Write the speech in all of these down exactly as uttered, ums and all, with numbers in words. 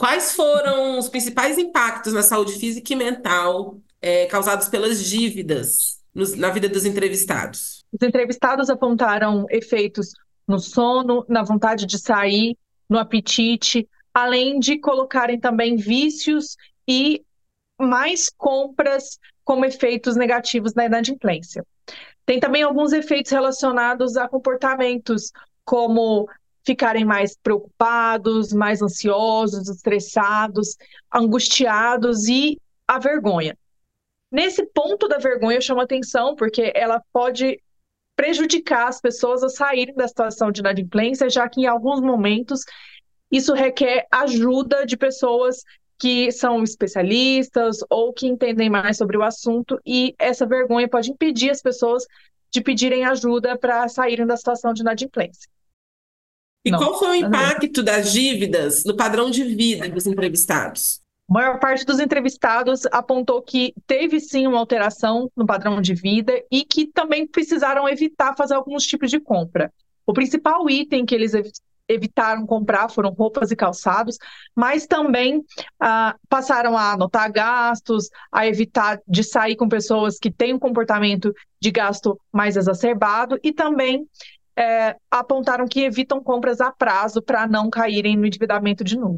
Quais foram os principais impactos na saúde física e mental, é, causados pelas dívidas nos- na vida dos entrevistados? Os entrevistados apontaram efeitos no sono, na vontade de sair, no apetite, além de colocarem também vícios e mais compras como efeitos negativos na inadimplência. Tem também alguns efeitos relacionados a comportamentos, como ficarem mais preocupados, mais ansiosos, estressados, angustiados e a vergonha. Nesse ponto da vergonha, eu chamo atenção porque ela pode prejudicar as pessoas a saírem da situação de inadimplência, já que em alguns momentos isso requer ajuda de pessoas que são especialistas ou que entendem mais sobre o assunto, e essa vergonha pode impedir as pessoas de pedirem ajuda para saírem da situação de inadimplência. E Não, qual foi o nada a ver. impacto das dívidas no padrão de vida dos entrevistados? A maior parte dos entrevistados apontou que teve sim uma alteração no padrão de vida e que também precisaram evitar fazer alguns tipos de compra. O principal item que eles ev- evitaram comprar foram roupas e calçados, mas também ah, passaram a anotar gastos, a evitar de sair com pessoas que têm um comportamento de gasto mais exacerbado e também eh, apontaram que evitam compras a prazo para não caírem no endividamento de novo.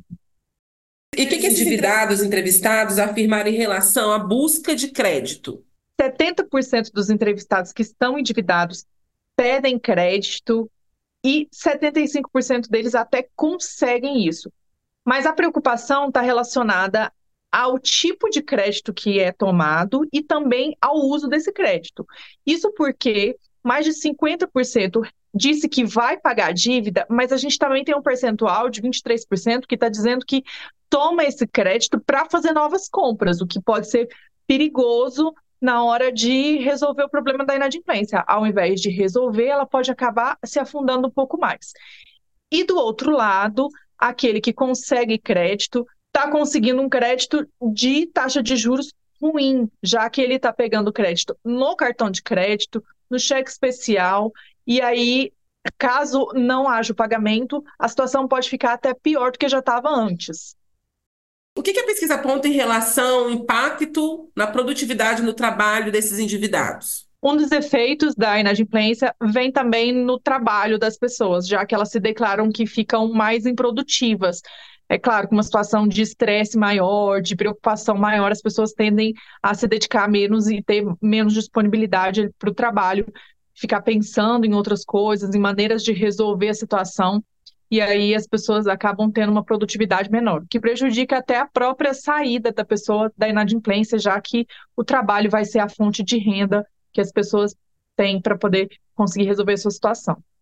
E o que que esses endividados entrevistados afirmaram em relação à busca de crédito? setenta por cento dos entrevistados que estão endividados pedem crédito e setenta e cinco por cento deles até conseguem isso. Mas a preocupação está relacionada ao tipo de crédito que é tomado e também ao uso desse crédito. Isso porque mais de cinquenta por cento disse que vai pagar a dívida, mas a gente também tem um percentual de vinte e três por cento que está dizendo que toma esse crédito para fazer novas compras, o que pode ser perigoso na hora de resolver o problema da inadimplência. Ao invés de resolver, ela pode acabar se afundando um pouco mais. E do outro lado, aquele que consegue crédito está conseguindo um crédito de taxa de juros ruim, já que ele está pegando crédito no cartão de crédito, no cheque especial, e aí, caso não haja o pagamento, a situação pode ficar até pior do que já estava antes. O que que a pesquisa aponta em relação ao impacto na produtividade no trabalho desses endividados? Um dos efeitos da inadimplência vem também no trabalho das pessoas, já que elas se declaram que ficam mais improdutivas. É claro, com uma situação de estresse maior, de preocupação maior, as pessoas tendem a se dedicar menos e ter menos disponibilidade para o trabalho, ficar pensando em outras coisas, em maneiras de resolver a situação, e aí as pessoas acabam tendo uma produtividade menor, o que prejudica até a própria saída da pessoa da inadimplência, já que o trabalho vai ser a fonte de renda que as pessoas têm para poder conseguir resolver a sua situação.